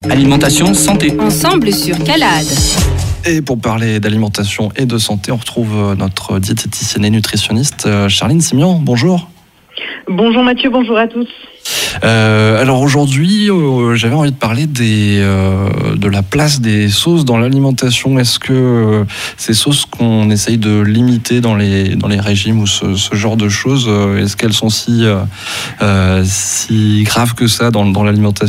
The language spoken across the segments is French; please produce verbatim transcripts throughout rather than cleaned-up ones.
Alimentation, santé. Ensemble sur Calade. Et pour parler d'alimentation et de santé, on retrouve notre diététicienne et nutritionniste Charline Simian. Bonjour. Bonjour Mathieu, bonjour à tous. Euh, alors aujourd'hui, euh, j'avais envie de parler des, euh, de la place des sauces dans l'alimentation. Est-ce que euh, ces sauces qu'on essaye de limiter dans les, dans les régimes ou ce, ce genre de choses, euh, est-ce qu'elles sont si, euh, euh, si graves que ça dans, dans l'alimentation ?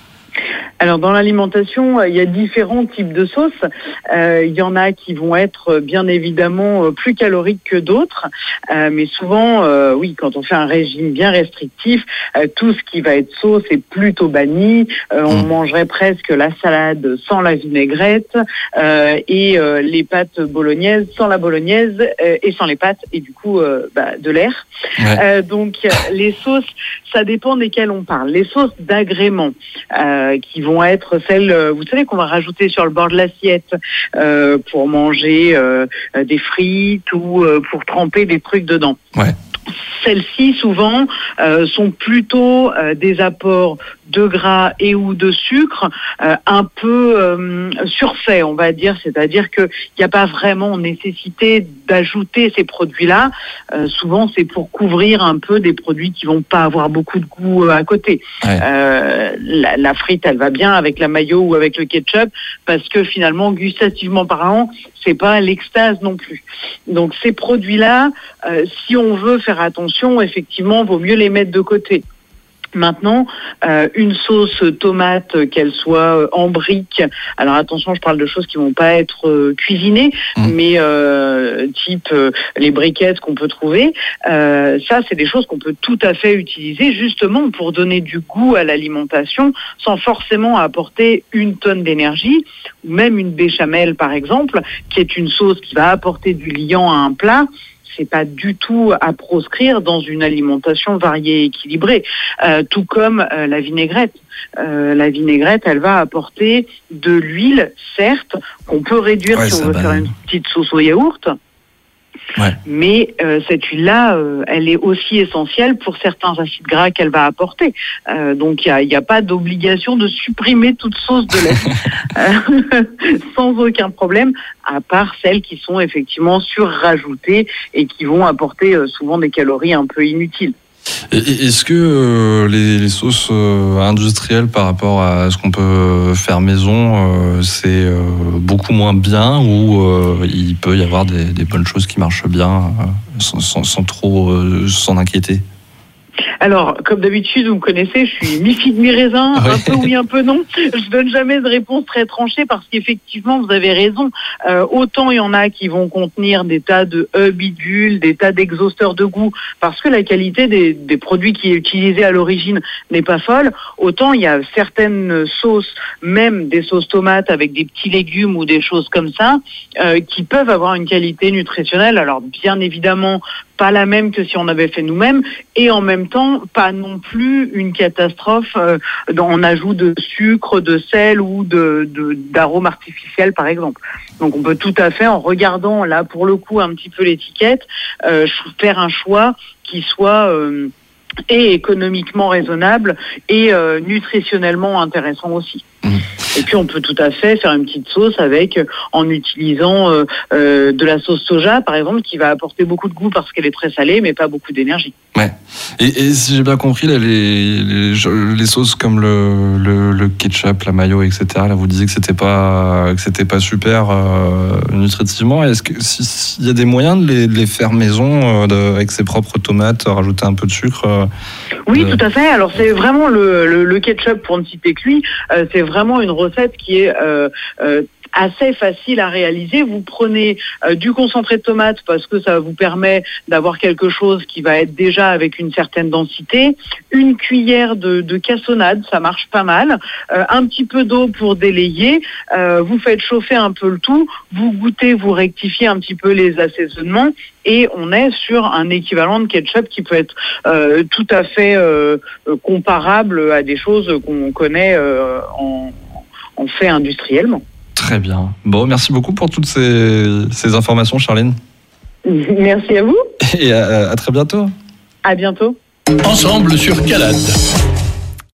Alors dans l'alimentation, il y a différents types de sauces. Euh, il y en a qui vont être bien évidemment plus caloriques que d'autres, euh, mais souvent, euh, oui, quand on fait un régime bien restrictif, euh, tout ce qui va être sauce est plutôt banni. Euh, on mangerait presque la salade sans la vinaigrette euh, et euh, les pâtes bolognaises sans la bolognaise euh, et sans les pâtes et du coup euh, bah, de l'air. Ouais. Euh, donc les sauces, ça dépend desquelles on parle. Les sauces d'agrément euh, qui vont être celles, vous savez, qu'on va rajouter sur le bord de l'assiette euh, pour manger euh, des frites ou euh, pour tremper des trucs dedans. Ouais. Celles-ci, souvent, euh, sont plutôt euh, des apports de gras et ou de sucre euh, un peu euh, surfaits, on va dire. C'est-à-dire qu'il n'y a pas vraiment nécessité d'ajouter ces produits-là. Euh, souvent, c'est pour couvrir un peu des produits qui vont pas avoir beaucoup de goût à côté. Ouais. Euh, la, la frite, elle va bien avec la mayo ou avec le ketchup parce que finalement, gustativement parlant, c'est pas l'extase non plus. Donc ces produits-là, euh, si on veut faire attention, effectivement, vaut mieux les mettre de côté. Maintenant, euh, une sauce tomate, qu'elle soit en brique, alors attention, je parle de choses qui vont pas être euh, cuisinées, mmh. mais euh, type euh, les briquettes qu'on peut trouver, euh, ça c'est des choses qu'on peut tout à fait utiliser justement pour donner du goût à l'alimentation sans forcément apporter une tonne d'énergie, ou même une béchamel par exemple, qui est une sauce qui va apporter du liant à un plat. C'est pas du tout à proscrire dans une alimentation variée et équilibrée. Euh, tout comme euh, la vinaigrette. Euh, la vinaigrette, elle va apporter de l'huile, certes, qu'on peut réduire ouais, si on veut va... faire une petite sauce au yaourt. Ouais. Mais euh, cette huile-là, euh, elle est aussi essentielle pour certains acides gras qu'elle va apporter. Euh, donc il n'y a, a pas d'obligation de supprimer toute sauce de lait euh, sans aucun problème, à part celles qui sont effectivement surrajoutées et qui vont apporter euh, souvent des calories un peu inutiles. Et est-ce que euh, les, les sauces euh, industrielles par rapport à ce qu'on peut faire maison, euh, c'est euh, beaucoup moins bien ou euh, il peut y avoir des, des bonnes choses qui marchent bien euh, sans, sans, sans trop euh, s'en inquiéter? Alors, comme d'habitude, vous me connaissez, je suis mi-figue, mi-raisin, ouais. un peu oui, un peu non. Je donne jamais de réponse très tranchée parce qu'effectivement, vous avez raison. Euh, autant il y en a qui vont contenir des tas de E bidules, des tas d'exhausteurs de goût, parce que la qualité des, des produits qui est utilisée à l'origine n'est pas folle. Autant il y a certaines sauces, même des sauces tomates avec des petits légumes ou des choses comme ça, euh, qui peuvent avoir une qualité nutritionnelle. Alors, bien évidemment, pas la même que si on avait fait nous-mêmes, et en même temps, pas non plus une catastrophe euh, dans, en ajout de sucre, de sel ou de, de, d'arômes artificiels, par exemple. Donc on peut tout à fait, en regardant là pour le coup un petit peu l'étiquette, euh, faire un choix qui soit euh, et économiquement raisonnable et euh, nutritionnellement intéressant aussi. Mmh. Et puis on peut tout à fait faire une petite sauce avec, en utilisant euh, euh, de la sauce soja par exemple, qui va apporter beaucoup de goût parce qu'elle est très salée mais pas beaucoup d'énergie. Ouais. Et, et si j'ai bien compris, là, les, les, les sauces comme le, le, le ketchup, la mayo, et cetera. Là, vous disiez que c'était pas que c'était pas super euh, nutritivement. Est-ce que s'il y a des moyens de les, de les faire maison euh, de, avec ses propres tomates, rajouter un peu de sucre euh, Oui, de... tout à fait. Alors c'est vraiment le, le, le ketchup pour ne citer que lui. Euh, c'est vraiment une recette qui est euh, euh, assez facile à réaliser. Vous prenez euh, du concentré de tomate parce que ça vous permet d'avoir quelque chose qui va être déjà avec une certaine densité. Une cuillère de, de cassonade, ça marche pas mal. Euh, un petit peu d'eau pour délayer. Euh, vous faites chauffer un peu le tout. Vous goûtez, vous rectifiez un petit peu les assaisonnements. Et on est sur un équivalent de ketchup qui peut être euh, tout à fait euh, comparable à des choses qu'on connaît euh, en, en fait industriellement. Très bien. Bon, merci beaucoup pour toutes ces, ces informations, Charline. Merci à vous. Et à, à très bientôt. À bientôt. Ensemble sur Calade.